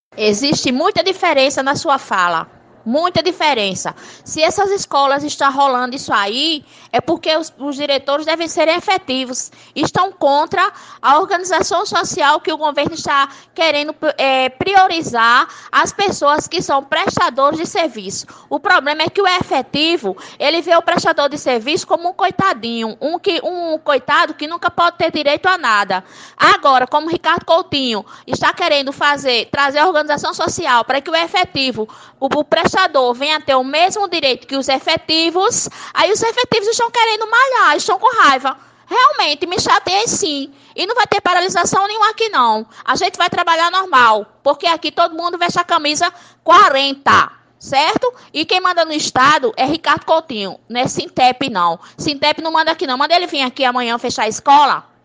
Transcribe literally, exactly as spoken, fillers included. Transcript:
Existe muita diferença na sua fala. Muita diferença. Se essas escolas estão rolando isso aí, é porque os, os diretores devem ser efetivos. Estão contra a organização social que o governo está querendo é, priorizar as pessoas que são prestadores de serviço. O problema é que o efetivo, ele vê o prestador de serviço como um coitadinho, um, que, um coitado que nunca pode ter direito a nada. Agora, como Ricardo Coutinho está querendo fazer, trazer a organização social para que o efetivo, o, o prestador venha ter o mesmo direito que os efetivos, aí os efetivos estão querendo malhar, estão com raiva. Realmente, me chateei sim. E não vai ter paralisação nenhuma aqui não. A gente vai trabalhar normal, porque aqui todo mundo veste a camisa quarenta, certo? E quem manda no estado é Ricardo Coutinho, não é Sintep não. Sintep não manda aqui não. Manda ele vir aqui amanhã fechar a escola.